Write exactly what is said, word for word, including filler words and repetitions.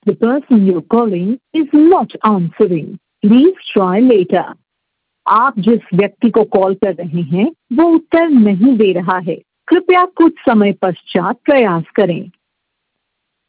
The person you're calling is not answering. Please try later. आप जिस व्यक्ति को कॉल कर रहे हैं वो उत्तर नहीं दे रहा है। कृपया कुछ समय पश्चात प्रयास करें।